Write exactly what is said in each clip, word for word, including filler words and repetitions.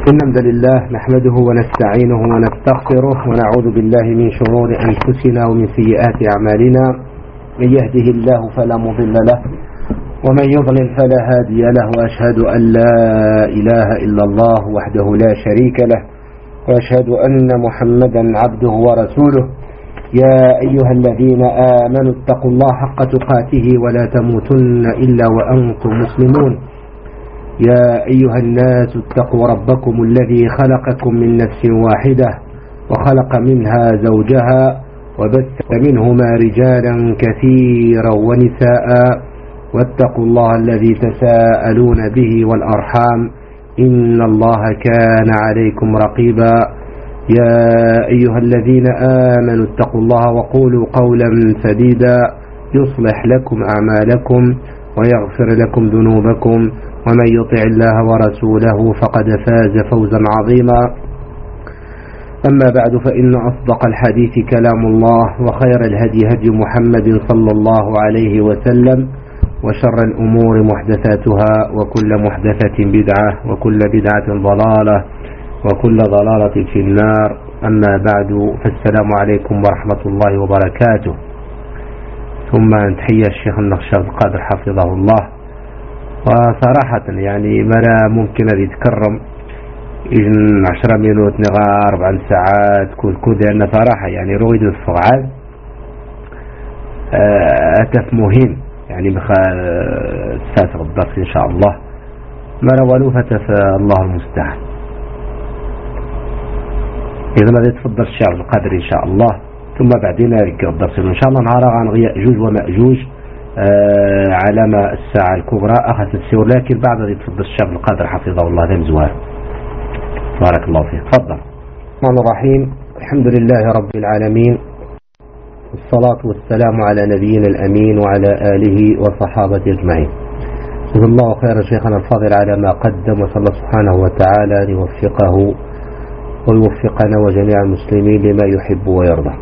إن الحمد لله نحمده ونستعينه ونستغفره ونعوذ بالله من شرور أنفسنا ومن سيئات أعمالنا. من يهده الله فلا مضل له ومن يضلل فلا هادي له، وأشهد أن لا إله إلا الله وحده لا شريك له، وأشهد أن محمدا عبده ورسوله. يا أيها الذين آمنوا اتقوا الله حق تقاته ولا تموتن إلا وأنتم مسلمون. يا أيها الناس اتقوا ربكم الذي خلقكم من نفس واحدة وخلق منها زوجها وبث منهما رجالا كثيرا ونساء، واتقوا الله الذي تساءلون به والأرحام إن الله كان عليكم رقيبا. يا أيها الذين آمنوا اتقوا الله وقولوا قولا سديدا يصلح لكم أعمالكم ويغفر لكم ذنوبكم، ومن يطع الله ورسوله فقد فاز فوزا عظيما. أما بعد، فإن أصدق الحديث كلام الله، وخير الهدي هدي محمد صلى الله عليه وسلم، وشر الأمور محدثاتها، وكل محدثة بدعة، وكل بدعة ضلالة، وكل ضلالة في النار. أما بعد، فالسلام عليكم ورحمة الله وبركاته. ثم تحية الشيخ النقشبندي القادر حفظه الله. وصراحة يعني مرة ممكن أن يتكرم إن عشرة مينوت نغار أربع ساعات كل كود، لأن صراحة يعني رويد الفعال أتف مهم يعني بخ ساسق الدرس إن شاء الله مرة ولو فتف الله المستعان. إذا ما تفضل الشيخ القادر إن شاء الله، ثم بعدين يرجع الدرس إن شاء الله نهار عن يأجوج ومأجوج آه علامة الساعة الكبرى أخذت السيور، لكن بعد ذلك تفضل الشيخ القادر حفظه الله ذا مزوار. بارك الله فيك. تفضل. الرحمن الرحيم. الحمد لله رب العالمين، والصلاة والسلام على نبينا الأمين وعلى آله وصحابته أجمعين. جزا الله خير شيخنا الفاضل على ما قدم، وصلى سبحانه وتعالى أن يوفقه ويوفقنا وجميع المسلمين لما يحب ويرضى.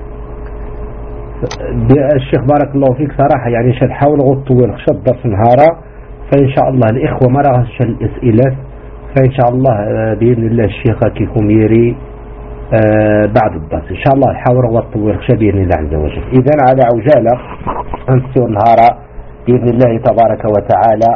الشيخ بارك الله فيك صراحة يعني شد حاول غطوا خشد درس نهارا، فإن شاء الله الإخوة ما رغش الأسئلة، فإن شاء الله بإذن الله الشيخ كيكم يري بعد الدرس إن شاء الله حاول غطوا خشد بإذن الله عز وجل. إذن على عجالة أنسوا نهارا بإذن الله تبارك وتعالى.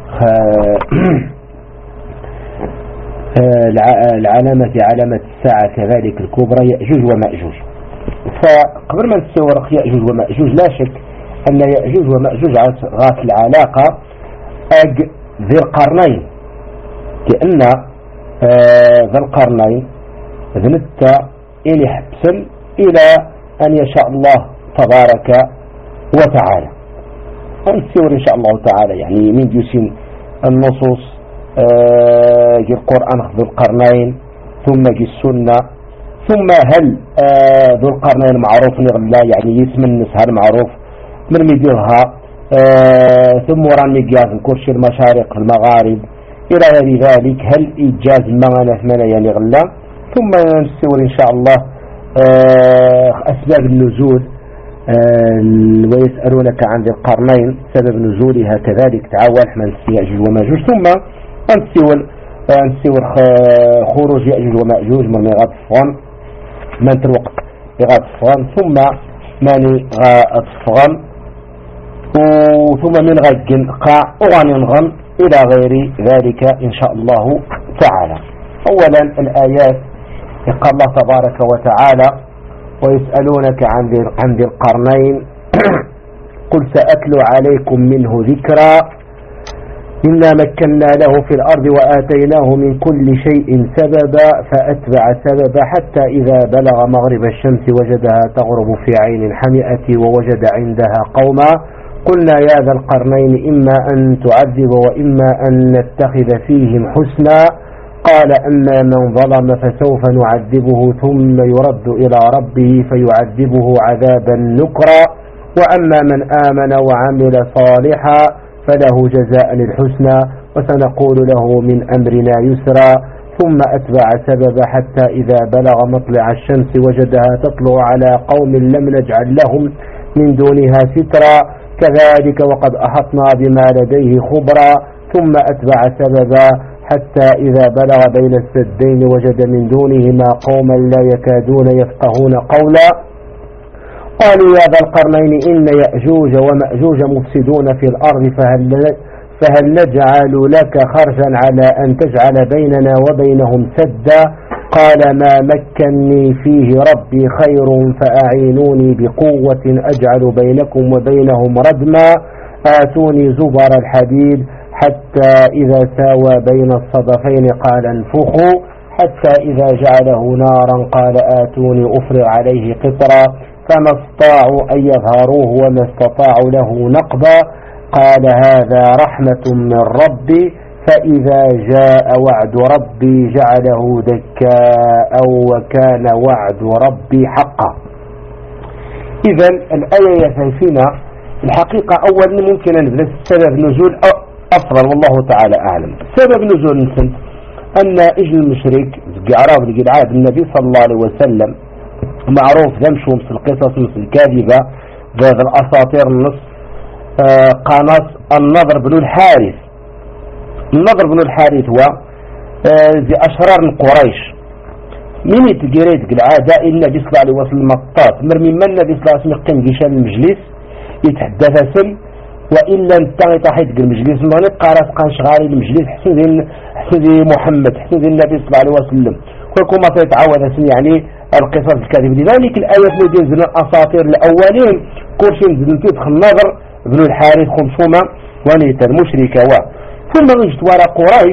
العلامة علامة الساعة كذلك الكبرى يأجوج ومأجوج. فقبل ما نتصور يأجوج ومأجوج، لا شك أن يأجوج ومأجوج غات العلاقة أج ذي القرنين، لأن ذي القرنين ذنبت إلي حبسا إلى أن يشاء الله تبارك وتعالى. نتصور إن شاء الله تعالى يعني من جسم النصوص جي القرآن ذو القرنين، ثم جي السنة، ثم هل آه ذو القرنين معروف نغلا يعني يسم النسهر معروف من مديرها، آه ثم وراني جاز كرشي المشارق المغارب إلى غير ذلك. هل إيجاز مغانا ثمانية يعني غلا، ثم نستور إن شاء الله آه أسباب النزول، آه ويسألونك عن ذي القرنين سبب نزولها كذلك تعاول من يأجوج ومأجوج. ثم نستور نستور خروج يأجوج ومأجوج من ميغات الصغن من الوقت لغاية الصغن، ثم ماني غاية الصغن، ثم من غاية قاع وغنغن إلى غير ذلك إن شاء الله تعالى. أولا الآيات قال الله تبارك وتعالى: ويسألونك عن ذي القرنين قل سأتلو عليكم منه ذكرا إنا مكنا له في الأرض وآتيناه من كل شيء سببا فأتبع سببا حتى إذا بلغ مغرب الشمس وجدها تغرب في عين حمئة ووجد عندها قوما قلنا يا ذا القرنين إما أن تعذب وإما أن نتخذ فيهم حسنا قال أما من ظلم فسوف نعذبه ثم يرد إلى ربه فيعذبه عذابا نكرا وأما من آمن وعمل صالحا فله جزاء الحسنى وسنقول له من أمرنا يسرا ثم أتبع سببا حتى إذا بلغ مطلع الشمس وجدها تطلع على قوم لم نجعل لهم من دونها سترا كذلك وقد أحطنا بما لديه خبرا ثم أتبع سببا حتى إذا بلغ بين السدين وجد من دونهما قوما لا يكادون يفقهون قولا قالوا يا ذا القرنين إن يأجوج ومأجوج مفسدون في الأرض فهل, فهل نجعل لك خرجا على أن تجعل بيننا وبينهم سدا قال ما مكني فيه ربي خير فأعينوني بقوة أجعل بينكم وبينهم ردما آتوني زبر الحديد حتى إذا ساوى بين الصدفين قال انفخوا حتى إذا جعله نارا قال آتوني أفرغ عليه قطرا فما استطاعوا أن يظهروه وما استطاعوا له نقبا قال هذا رحمة من ربي فإذا جاء وعد ربي جعله دكاء وكان وعد ربي حقا. إذا الآية يفينا الحقيقة أولا ممكن أن نبدأ سبب نزول أفضل والله تعالى أعلم. سبب نزول نسنت أن إجل المشرك قعراب لقلعاب النبي صلى الله عليه وسلم معروف ذمشهم في القصص مثل الكاذبة ذات الأساطير النص آه قناص النضر بن الحارث. النضر بن الحارث هو آه ذي أشرار من قريش من يتقريت قلعادة النبي صلى الله عليه وسلم مطاط مرمي من النبي صلى الله عليه وسلم يقيم جيشان المجلس يتحدث سل وإلا انتغي تحيط المجلس ما نبقى راسقا شغالي المجلس حسن ذي حسن ذي محمد حسن ذي النبي صلى الله عليه وسلم ويكون ما تتعود سن يعني القصص الكاذبة. لذلك الآيات اللي ينزل الأساطير الأولين كل شيء نزل تدخل النظر ابن الحارث خمسومة ونيتا المشركة و ثم نجد وراء قريش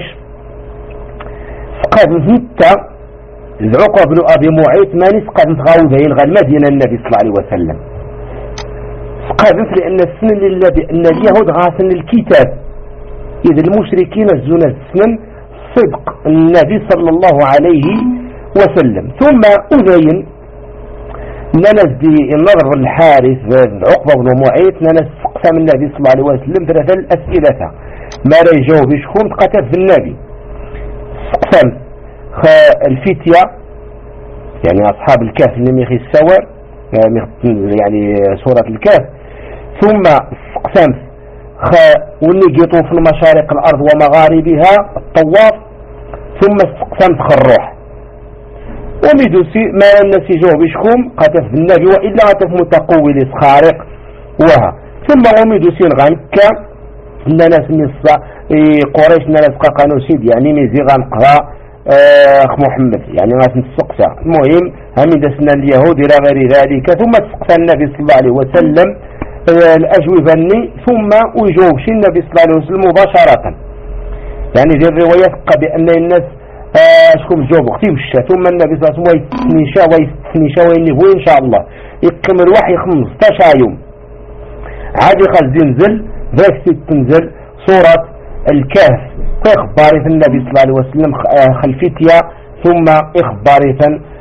فقد نتا العقبة بن أبي معيط ما نسقط نتغاوذ يلغى المدينة النبي صلى الله عليه وسلم فقادت لأن السنن أن اليهود غاسن الكتاب إذا المشركين الزنا السنن صدق النبي صلى الله عليه وسلم. ثم أذين ننزدي النظر الحارث عقبة بن معيط ننس قسم النبي صلى الله عليه وسلم ثلاثة الأسئلة ما لا يجاوب شكون قتل في النبي قسم الفتية يعني أصحاب الكهف اللي ميخي السور يعني سورة الكهف ثم قسم ونجيطوا في المشارق الأرض ومغاربها الطواف ثم استقسمت خروح ومدوسي ما الناس يجوه بشكم قتف بالنبي وإلا قتف متقول خارق وها ثم ومدوسي غنكا إن ناس نصا قريش ناس قانو سيد يعني ميزي غنقها أخ محمد يعني غاس نتسقسا المهم هم دسنا اليهود إلى غير ذلك ثم تسقسا النبي صلى الله عليه وسلم الأجوبة ثم ويجوبش النبي صلى الله عليه وسلم مباشرة يعني ذي الرواية بأن الناس اشكم جواب اختي وشا ثم النبي صلى الله عليه وسلم ويستنشا ويستنشا وينبو ان شاء الله يقم الوحي خمسطاش يوم عادي خل تنزل ذاك تنزل سورة الكهف اخباري النبي صلى الله عليه وسلم خلفيتيا ثم اخباري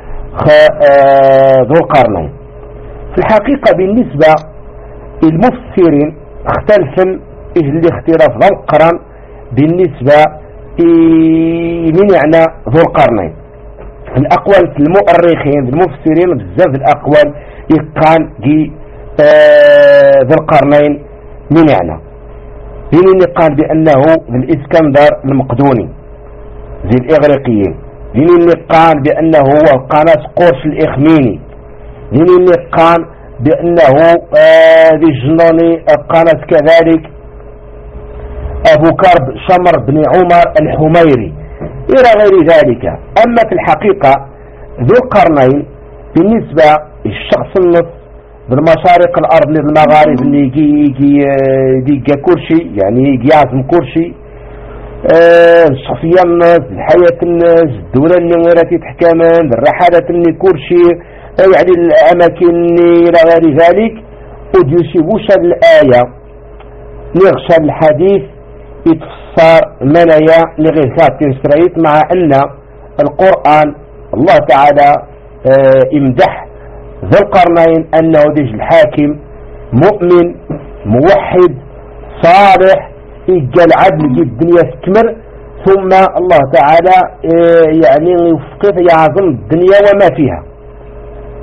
ذو القرنين. في الحقيقة بالنسبة المفسرين اختلفوا اجل اختلاف ذو القرن بالنسبة من يعني ذو القرنين. في الأقوال في المؤرخين المفسرين بزاف الأقوال يقال جي آه ذو القرنين من يعني من اللي قال بأنه الإسكندر المقدوني زي الإغريقيين من اللي قال بأنه هو قناص قرش الإخميني من اللي قال بأنه آه ذي الجنوني قناص كذلك أبو كرب شمر بن عمر الحميري إلى غير ذلك. أما في الحقيقة ذو القرنين بالنسبة للشخص النص بالمشارق الأرض للمغارب اللي يجي يجي يجي كرشي يعني يجي يعزم كرشي أه الشخصية الناس الحياة الناس الدولة التي تحكمان الرحلات اللي كرشي يعني الأماكن إلى غير ذلك وديوسيبوش الآية نغشى الحديث يتفسر منايا لغير ثابت مع أن القرآن الله تعالى اه امدح ذو القرنين أنه ديج الحاكم مؤمن موحد صالح يجعل عدل جي الدنيا تكمر ثم الله تعالى اه يعني يفقه يعظم الدنيا وما فيها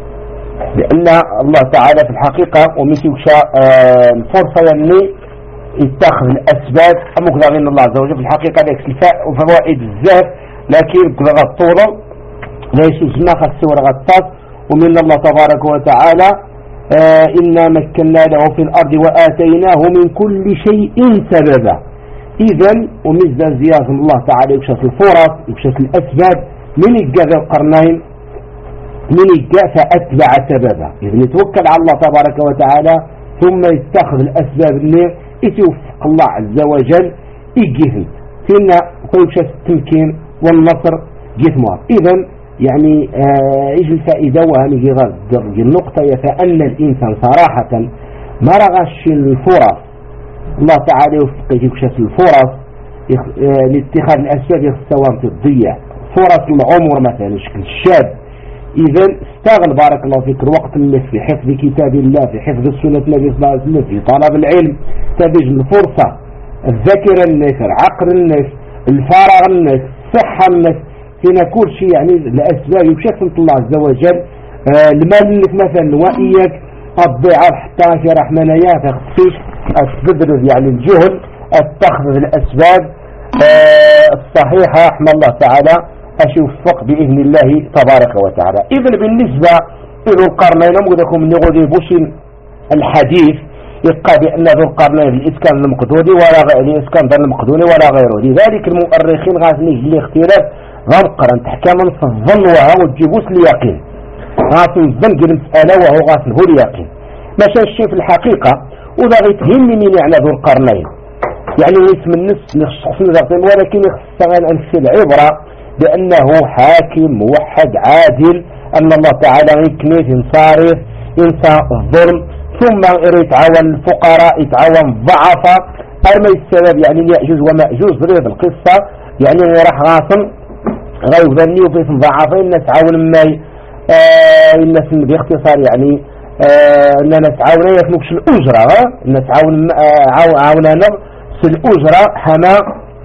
لأن الله تعالى في الحقيقة ومثل اه الفرصة يعني يتخذ الأسباب أمك من الله عز وجل. في الحقيقة ذلك الفاء وفوائد الزهر لكن كل غطولة ليش جنا خد السورة غطاس. ومن الله تبارك وتعالى آه إنا مكنا له في الأرض وآتيناه من كل شيء سببا. إذن ومزا زيادة الله تعالى يكشف الفرص يكشف الأسباب من يجا القرنين من يجا فأتبع سببا. إذن يتوكل على الله تبارك وتعالى ثم يتخذ الأسباب اللي يتوفق الله عز وجل يجيه فينا ويكشف التمكين والنصر جثمار. إذن يعني آه يجي الفائدة وهنجي غد النقطة فأن الإنسان صراحة ما رغش الفرص الله تعالى يوفق يكشف الفرص آه لاتخاذ الأسباب يخسوان في الضياع فرص العمر مثلا شكل الشاب. إذن استغل بارك الله فيك الوقت اللي في حفظ كتاب الله في حفظ السنة النبي صلى الله عليه وسلم في طلب العلم تبج الفرصة الذكر النفر عقل النفس الفارغ النفس صحة النفس هنا كل شيء يعني الأسباب يكشف الله عز وجل. آه المال لك مثلا وإياك الضعف حتى في رحمنايا تخصيش أتبذل يعني الجهل أتخذ الأسباب آه الصحيحة رحمة الله تعالى أشوفق بإذن الله تبارك وتعالى. إذن بالنسبة إلى القرنين أمودكم من يغذي بوشين الحديث يبقى بأن ذو القرنين الإسكان المقدوني ولا غير الإسكندر المقدوني ولا غيره. لذلك المؤرخين غازنيه الاختلاف غنقرن تحكاما في الظن وهو تجيبوس اليقين غاسن الظن قل مسألة وهو غاسن هو اليقين ماشا الشيء في الحقيقة وذا غيتهمني من يعني ذو القرنين يعني اسم النفس للشخص نذاقين ولكن يخصغل أن في العبرة بأنه حاكم موحد عادل أن الله تعالى يكنيف ينصارف ينسى الظلم ثم يتعاون الفقراء يتعاون الضعفاء. أما السبب يعني يأجوج ومأجوج ضريب القصة يعني راح غاصن غير ذني وفي ضعفين الناس عاون ماي آه الناس باختصار يعني آه الناس عاونا يخلقش الأجرة الناس عاون آه عاوننا في الأجرة حما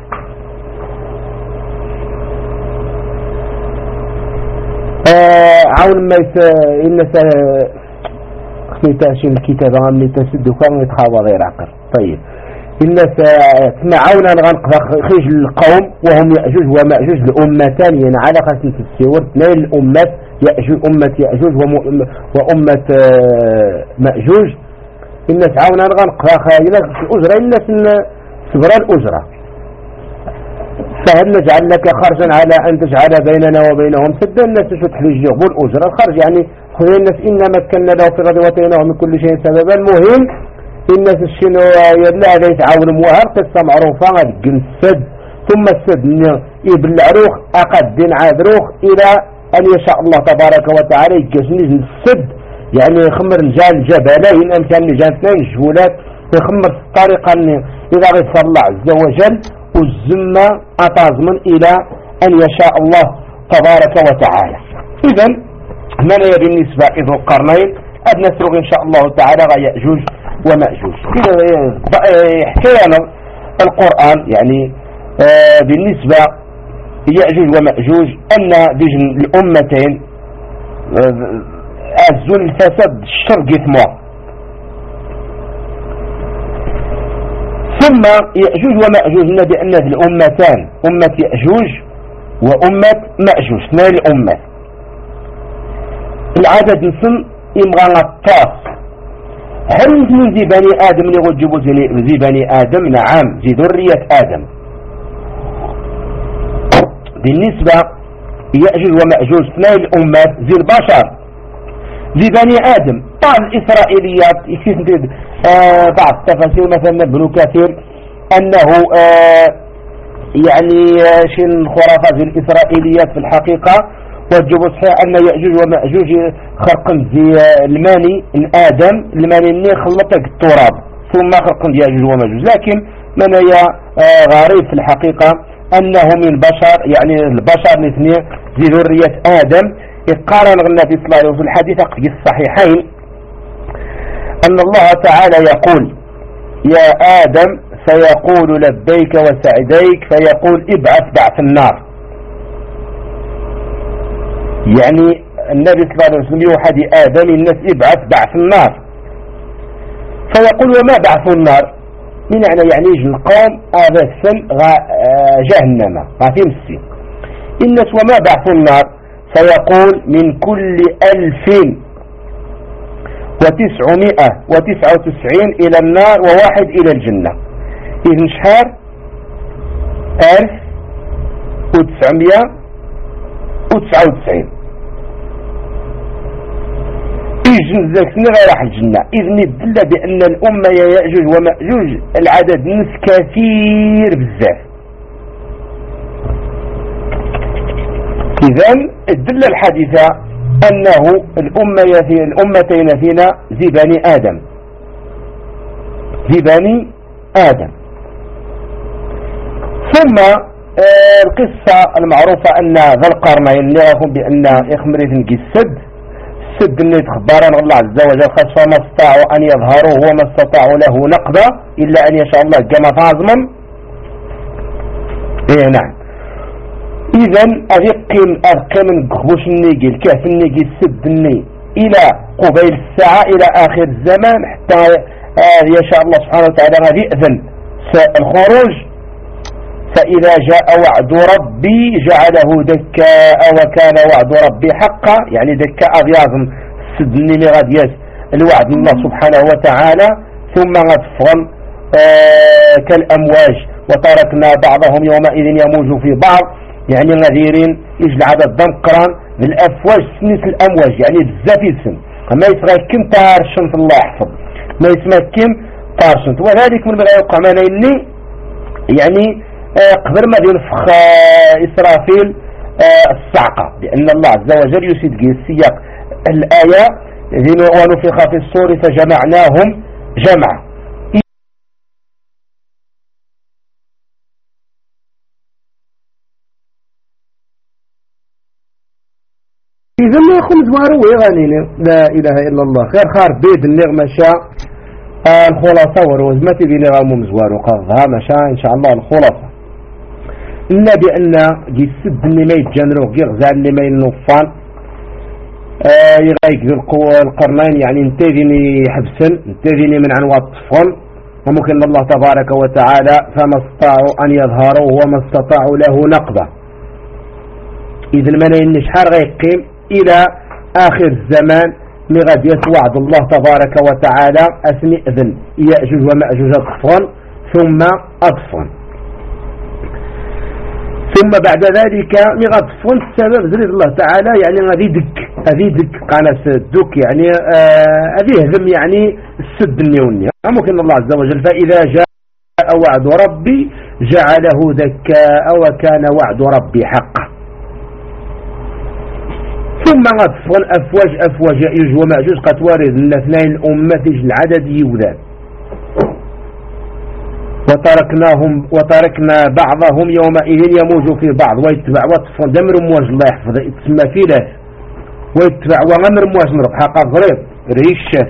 آه عاون ما الناس خميتاشين الكتابة غامني تسد وكان يتخاوى غير عقل. طيب الناس تمعونا غنقضى خيج القوم وهم يأجوج ومأجوج لأمتان يعني على خاصة السور اثنين الأمات يأجوج أمة يأجوج وأمة مأجوج. الناس عاونا غنقضى خيجنا الأجرة الناس صبر الأجرة فهل نجعل لك خرجا على أن تجعل بيننا وبينهم سدا. الناس شو تحرج يغبو الأجرة الخرج يعني خذ الناس إنا مكنا له في الأرض وآتيناه من كل شيء سببا. المهم الناس الشنو يبلع ذي تعاون موهر قصة معروفة السد ثم السد يبلع روخ أقد عادروخ إلى أن يشاء الله تبارك وتعالى يجسنيز السد يعني يخمر رجال جبلين أمثال رجال اثنين جهولات يخمر الطريقة إذا غير الله عز وجل والزمة أتازمن إلى أن يشاء الله تبارك وتعالى. إذن هنا بالنسبة إذ القرنين أدنسرق إن شاء الله تعالى يأجوج ومأجوج. إذا حكينا القرآن يعني آه بالنسبة يأجوج ومأجوج أن ديجن الأمتين آه أزول الفساد الشر جثموا ثم يأجوج ومأجوج بأن الأمتان أمة يأجوج وأمة مأجوج اثنين الأمة العدد نسم يبغى نطاس. هل من ذي بني آدم اللي غجبوا ذي بني آدم؟ نعم ذي ذرية آدم. بالنسبة يأجوج ومأجوج اثنين الأمة ذي البشر ذي بني آدم. بعض الإسرائيليات يكتب آه بعض التفاسير مثلا ابن كثير أنه آه يعني آه شين خرافات الإسرائيليات في الحقيقة والجب صحيح أن يأجوج ومأجوج خرقن ذي الماني آدم الماني اللي خلطك التراب ثم خرقن يأجوج ومأجوج. لكن من هي آه غريب في الحقيقة أنه من بشر يعني البشر الاثنين ذي ذرية آدم. قال النبي صلى الله عليه وسلم في الحديث في الصحيحين أن الله تعالى يقول يا آدم فيقول لبيك وسعديك فيقول ابعث بعث النار. يعني النبي صلى الله عليه وسلم يوحد آدم الناس ابعث بعث النار فيقول وما بعث النار؟ من يعني يعني القوم أبثا جهنم غافي مسي الناس وما بعث النار فيقول من كل ألف وتسعمائة وتسعة وتسعين إلى النار وواحد إلى الجنة. إذن شحال ألف وتسعمائة وتسعة وتسعين يجن ذاك سنة غير راح الجنة. إذن يدل بأن الأمة يأجوج ومأجوج العدد نس كثير بزاف. إذن الدل الحديثة أنه الأمة في الأمتين فينا زي بني آدم زي بني آدم. ثم آه القصة المعروفة أن ذا القرنين لهم بأن يخمريث السد السد اللي تخبرنا الله عز وجل خاص فما استطاعوا أن يظهروا وما استطاعوا له نقضة إلا أن يشاء الله كما تعظما. إيه نعم. إذن أذقم أذقم نقبوش النيجي الكهف النيجي السد الني إلى قبيل الساعة إلى آخر الزمان حتى آه يشاء الله سبحانه وتعالى غادي يأذن الخروج. فإذا جاء وعد ربي جعله دكاء وكان وعد ربي حقا يعني دكاء أغياظم السد الني غادي ياس الوعد الله سبحانه وتعالى ثم غتفغن آه كالأمواج وتركنا بعضهم يومئذ يموج في بعض يعني غاديرين يجل عدد دمقران بالأفواج سنس الأمواج يعني بزاف يسن ما يسمى تارشنت الله يحفظ ما يسمى كم تارشنت. وذلك من بغا يوقع معنا إني يعني آه قبل ما ينفخ آه إسرافيل آه الصعقة لأن الله عز وجل يسيد السياق الآية ونفخ في الصور فجمعناهم جمع. إذا ما يخون زوارو ويغاني لا إله إلا الله خير خار بيد النغ مشاء آه الخلاصة وروزمتي بنغام مزوارو قضها مشاء إن شاء الله الخلاصة إلا بأن جي السد اللي ما يتجنرو جي غزال اللي ما ينوفان آه يغيك ذو القوة القرنين يعني انتذني حبسن انتذني من عنوى الطفل وممكن الله تبارك وتعالى فما استطاعوا أن يظهروا وما استطاعوا له نقضة. إذن من ينشحار غيقيم إلى آخر الزمان لغد يتوعد الله تبارك وتعالى أسمي إذن يأجوج ومأجوج أطفال ثم أطفال ثم بعد ذلك لغد أطفال السبب زرد الله تعالى يعني غادي دك هذه دك قناة الدك يعني هذه آه هذم يعني السد النيوني ممكن الله عز وجل فإذا جاء وعد ربي جعله دكاء وكان وعد ربي حقا. ثم غطفن أفواج أفواج يأجوج ومأجوج قد وارد الاثنين الأمة العدد يوذان وتركناهم وتركنا بعضهم يومئذ يموج في بعض ويتبع وطفن دمر مواج الله يحفظ يتسمى في له ويتبع وغمر مواج مرض حقا غريب ريش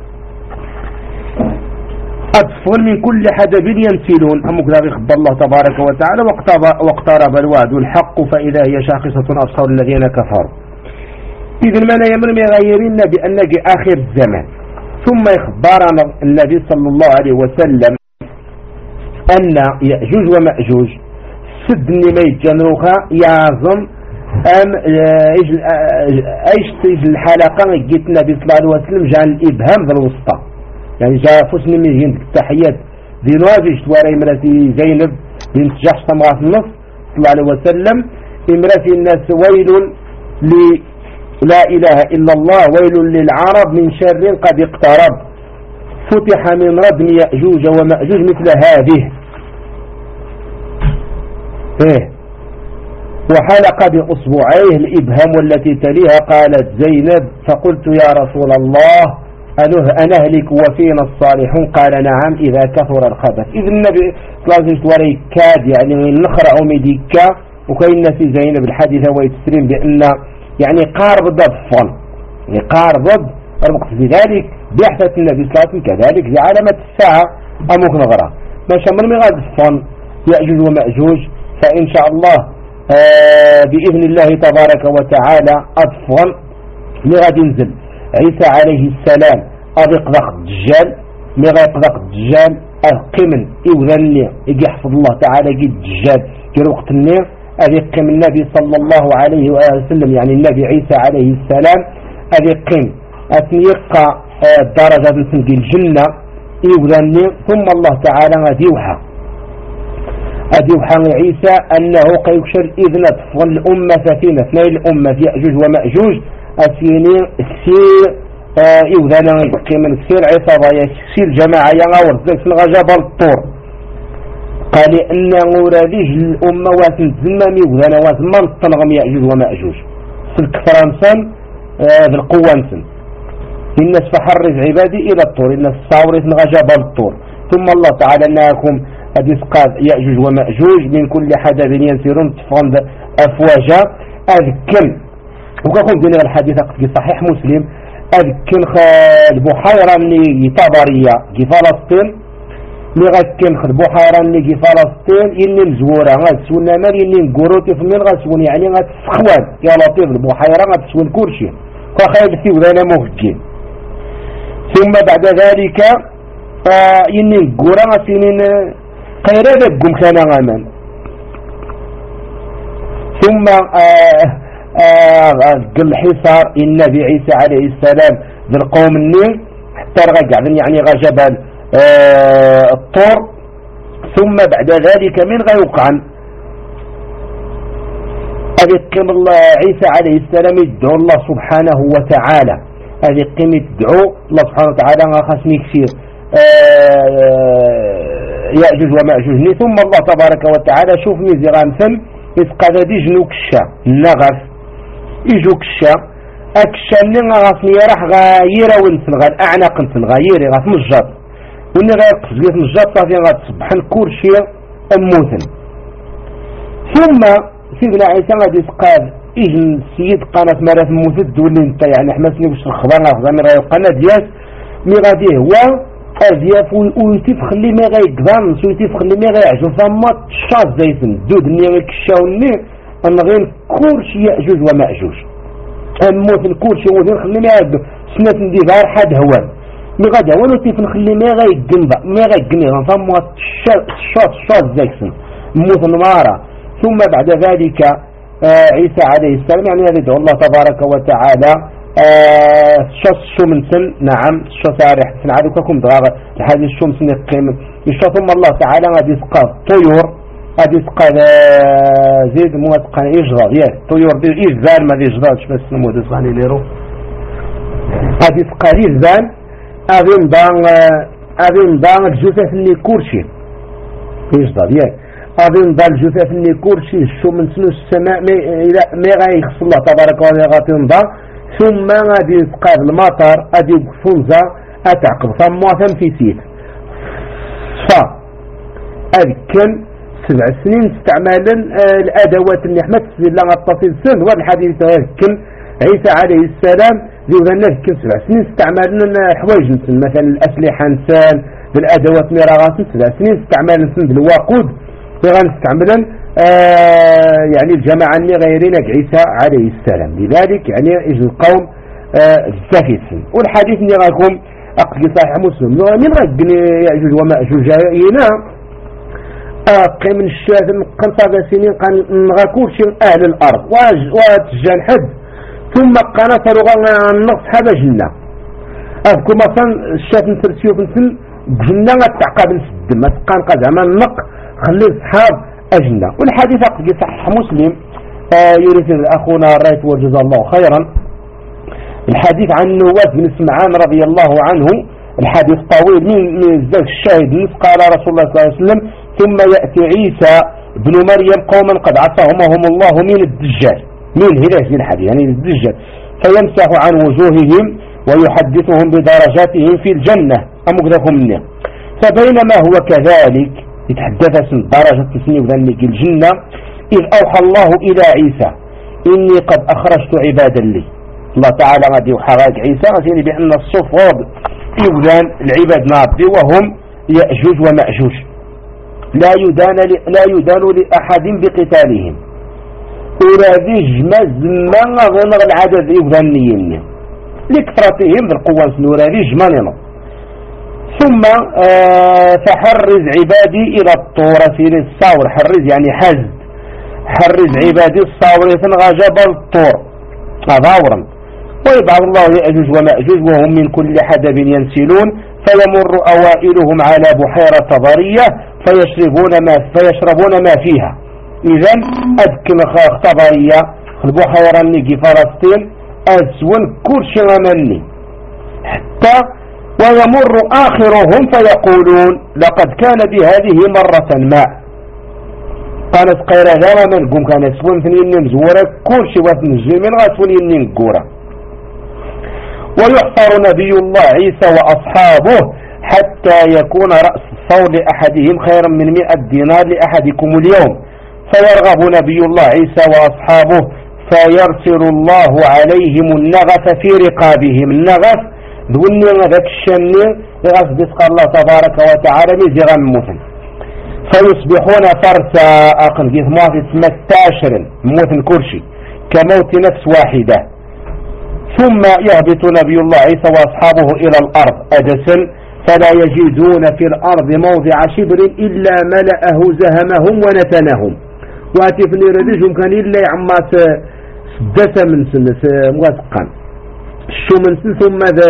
أطفال من كل حدب ينسلون أمك ذا يخبر الله تبارك وتعالى واقترب الوعد الحق فإذا هي شاخصة أبصار الذين كفروا. إذن ما لا يمر يغيرين بأن آخر الزمان. ثم يخبرنا النبي صلى الله عليه وسلم أن يأجوج ومأجوج سد ما يتجنروها يعظم أم ايش تيجي الحلقة جيت النبي صلى الله عليه وسلم جاء الإبهام ذا الوسطى يعني جاء فسني من جهة التحيات ذي نواجش تواري مراتي زينب بنت جحش تمغاث النص صلى الله عليه وسلم امراتي الناس ويل لي لا إله إلا الله ويل للعرب من شر قد اقترب فتح من ردم يأجوج ومأجوج مثل هذه إيه وحلق بأصبعيه الإبهام والتي تليها قالت زينب فقلت يا رسول الله أنهلك وفينا الصالحون قال نعم إذا كثر الخبث. إذن النبي صلى الله عليه وسلم كاد يعني نخرع مديكا وكاين في زينب الحادثة ويتسرين بأن يعني قارب ضد يعني قارب ضد المقصد بذلك بيحثة النبي صلى الله عليه وسلم كذلك في علامة الساعة أموك نظرة ما شمر من غاد الصن يأجوج ومأجوج فإن شاء الله آه بإذن الله تبارك وتعالى أطفال لغاد ينزل عيسى عليه السلام أذق ذق الدجال لغا يقذق الدجال قمن إوذني يحفظ الله تعالى قد جاد في وقت النير أذقم النبي صلى الله عليه وسلم يعني النبي عيسى عليه السلام أذقم أثنيقى درجة مثل الجنة إوذني ثم الله تعالى أذيوحى أذيوحى عيسى أنه قيكشر إذن تفضل الأمة فينا اثنين الأمة في يأجوج ومأجوج أثيني السير إوذانا يقيم السير عيسى ضايا سير جماعة يغاور ذلك الغجاب الطور قال إن غوراديج الأمة واسن زمامي وذانا واسن من طلغم يأجوج ومأجوج سلك فرنسان ذي القوة نسن الناس فحرز عبادي إلى الطور الناس صاورت غجاب الطور ثم الله تعالى أنكم أديس قاد يأجوج ومأجوج من كل حدث ينسيرون تفغن أفواجا أذكم وكاكم دينا الحديث في صحيح مسلم أذكم البحيرة اللي طبرية في فلسطين لغاكم البحيرة اللي في فلسطين إني مزورة غاتسونا مال إني مقروتي في من غاتسون يعني غاتسخوان يا لطيف البحيرة غاتسون كورشي وخير في وذانا مهجين ثم بعد ذلك إني مقورة غاتسين قيرادة قم كان غامان ثم آه آه الحصار النبي عيسى عليه السلام ذي القوم النيل حتى رجع يعني غجبال آه الطور ثم بعد ذلك من غيوقعا أذكم الله عيسى عليه السلام يدعو الله سبحانه وتعالى أذكم يدعو الله سبحانه وتعالى خاصني كثير آه يأجوج ومأجوج ثم الله تبارك وتعالى شوف ميزي غامثل إذ دي جنوك الشا النغف يجوك الشا أكشا اللي غاسني راح غايرة ونسن غا الأعناق نسن غايري غاس مجاد وني غاير قصقيت مجاد صافي غاتصبح الكورشي أموثن ثم سيدنا عيسى غادي يسقاد إجن السيد قناة مرات موثد واللي انت يعني حماسني باش الخبار غاخذ من غاير قناة دياس مي غادي هو أزياف ويتيف خلي ما غايقضان ويتيف خلي ما غايعجو ثم تشاط زيتن دود ني غيكشاوني أن غير كورشي يأجوج ومأجوج أموت الكورشي وذين خلي ما غايقضو سنة ندي غير حد هوان مي غادي هوان ويتيف نخلي ما غايقنبا ما غايقني ثم تشاط شاط زيتن موت نمارة ثم بعد ذلك آه عيسى عليه السلام يعني هذا يدعو الله تبارك وتعالى شخص شو من سن نعم شو صارح سن عادكم دغاغ الحديث شو من سن القيمة يشوف ثم الله تعالى غادي يسقى طيور غادي يسقى زيد مو تقى يجرى ياك طيور دي يزال ما يجراش بس نمو دساني ليرو غادي يسقى يزال أبين دان أبين دان الجثث اللي كورشي يجرى ياك أبين دان الجثث اللي كورشي شو من سن السماء ما غايخص الله تبارك وتعالى غادي ينضى ثم غادي يسقى المطر غادي يقفونزا أتعقب ثم ثم في سيت ف أذكن سبع سنين استعمالا الأدوات اللي حمت لها التصيل سن وهذا الحديث أذكن عيسى عليه السلام ذي ذا أذكن سبع سنين استعمالا حوايج مثلا الأسلحة نسان بالأدوات مراغات سبع سنين استعمالا سن بالوقود غنستعملا آه يعني الجماعة اللي غيرين عيسى عليه السلام لذلك يعني إجل القوم الزافي السن والحديث اللي راكم أقضي صحيح مسلم من غير يأجوج ومأجوج هنا أقي من الشاذ قنصة سنين قان نغاكور شيء أهل الأرض واتجان حد ثم قناة رغا النقص هذا جنة أذكر مثلا الشاذ نترسيو في السن جنة تعقاب نسد ما تقان قد عمل نق خلي صحاب أجنة والحديث أقضي صحيح مسلم آه يريد أخونا الرئيس وجزا الله خيرا الحديث عن نواس بن سمعان رضي الله عنه الحديث طويل من الزوج الشاهد قال رسول الله صلى الله عليه وسلم ثم يأتي عيسى بن مريم قوما قد عصاهم الله من الدجال من هلاك من الحديث يعني الدجال فيمسح عن وجوههم ويحدثهم بدرجاتهم في الجنة أمكذكم منه فبينما هو كذلك يتحدث عن درجة تسنية وذنك الجنة إذ أوحى الله إلى عيسى إني قد أخرجت عبادا لي الله تعالى غادي يوحى عيسى غادي بأن الصفوض يوزان العباد نابدي وهم يأجوج ومأجوج لا يدان لا يدان لأحد بقتالهم وراذي جمز ما غنر العدد يوزانيين لكثرتهم بالقوة سنوراذي جمالنا ثم آه فحرز عبادي إلى الطور في الصور. حرز يعني حز، حرز عبادي الصور يتنغى جبل الطور ضاورا. ويبعث الله يأجوج ومأجوج وهم من كل حدب ينسلون، فيمر أوائلهم على بحيرة ضرية فيشربون ما, فيشربون ما فيها. إذن أذكن اختبارية البحيرة اللي في فلسطين أزون كل شيء مني، حتى ويمر آخرهم فيقولون لقد كان بهذه مرة ماء. قالت قيرا لا من قم كان سون ثنين مزورة كل شيء وثنجي من غاسون ينقورا. ويحفر نبي الله عيسى وأصحابه حتى يكون رأس الثور لأحدهم خيرا من مئة دينار لأحدكم اليوم، فيرغب نبي الله عيسى وأصحابه فيرسل الله عليهم النغف في رقابهم. النغف دوني ذاك الشني يغف بسق الله تبارك وتعالى مزيغا موثن، فيصبحون فرسا أقل في ثمانية ثمانية موثن كرشي كموت نفس واحدة. ثم يهبط نبي الله عيسى وأصحابه إلى الأرض أجسا، فلا يجدون في الأرض موضع شبر إلا ملأه زهمهم ونتنهم. واتفني ردجهم كان إلا يعمات سدسة من سنة موثقا شو من سنة ثم ذا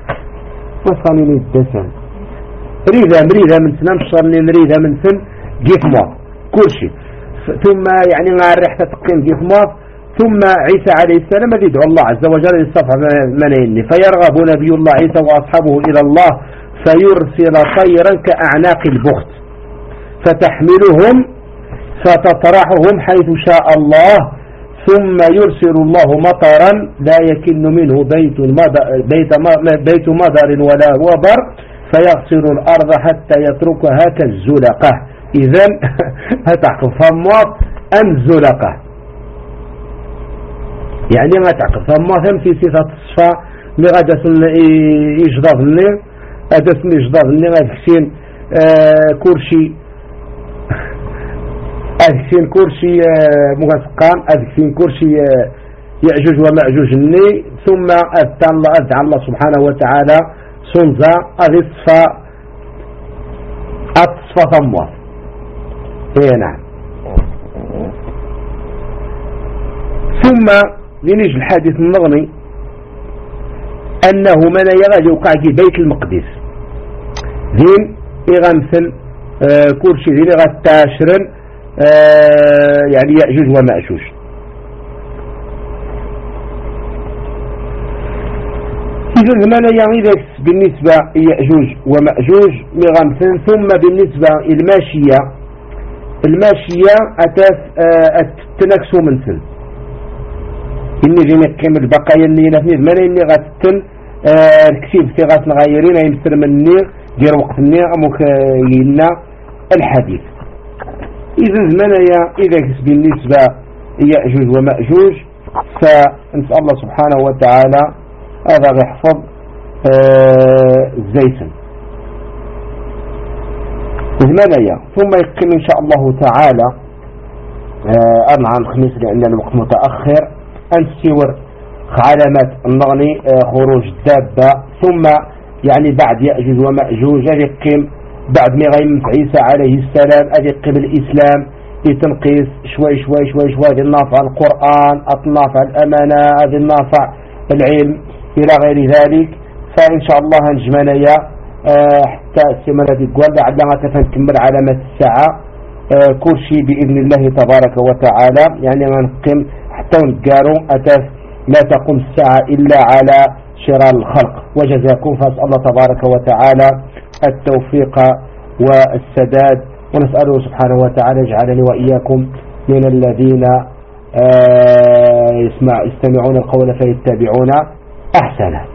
وصاني الدسم ريذا مريذا من سنة مشرني مريذا من سن جيف موت كل شيء. ثم يعني مع الريحة تقيم جيف موت. ثم عيسى عليه السلام يدعو الله عز وجل للصفحة منيني، فيرغب نبي الله عيسى وأصحابه إلى الله فيرسل طيرا كأعناق البخت فتحملهم فتطرحهم حيث شاء الله، ثم يرسل الله مطرا لا يكن منه بيت مدر, بيت بيت مدر ولا وبر فيغسل الأرض حتى يتركها كالزلقة. إذن هتحقف فموت أم زلقة يعني ما تعقف فما ثم في صفة الصفاء لغدا يجضض لي أدس يجضض لي أدكسين آه كورشي أدكسين كورشي آه مغسقان أدكسين كورشي آه يأجوج ومأجوج لي. ثم أدعى الله أدعى الله سبحانه وتعالى صنزا أغصفة أتصفى ثموة. إيه نعم. ثم لنجي الحادث النغني أنه من يغاد يوقع في بيت المقدس ذين إغمثل آه كورشي ذين إغاد تاشرن آه يعني يأجوج ومأجوج. إذن من يغيد بالنسبة يأجوج ومأجوج مغمثل. ثم بالنسبة الماشية الماشية أتاس آه التنكسو من سن إني جيني كامل بقايا اللي نفني زمان إني غاتتن آه الكتيب في غات نغيرين يمثل مني دير وقت الني أموك ينا الحديث. إذا زمان إذا كس بالنسبة يأجوج ومأجوج فنسأل الله سبحانه وتعالى هذا يحفظ آه الزيتن زمان. ثم يقيم إن شاء الله تعالى آه أرنع الخميس لأن الوقت متأخر أن تسيور علامات النغني خروج الدابة. ثم يعني بعد يأجوج ومأجوج يقيم بعد ما يغيم عيسى عليه السلام يقيم الإسلام يتنقيس شوي شوي شوي شوي هذه النافع القرآن أطنافع الأمانة هذه النافع العلم إلى غير ذلك. فإن شاء الله هنجمانيا أه حتى السمنة تقول لعلها تفنكمل علامات الساعة أه كل شيء بإذن الله تبارك وتعالى. يعني نقيم حتى ونقاروا أتاف لا تقوم الساعة إلا على شرار الخلق. وجزاكم فأسأل الله تبارك وتعالى التوفيق والسداد، ونسأله سبحانه وتعالى يجعلني وإياكم من الذين يسمع يستمعون القول فيتبعون أحسنه.